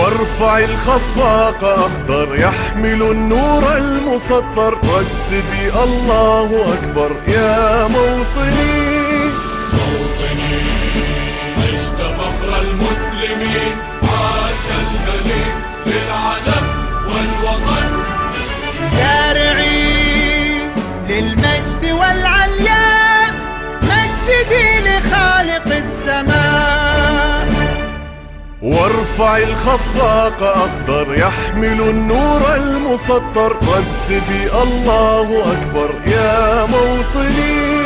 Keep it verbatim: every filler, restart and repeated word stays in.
وارفع الخفاق أخضر يحمل النور المسطر، رددي الله أكبر يا موطني. موطني عشت فخر المسلمين، عاش الملك للعلم والوطن. زارعي للمجد والعلياء، مجدي لخالق السماء. وارفع الخفاق أخضر يحمل النور المسطر، رددي الله أكبر يا موطني.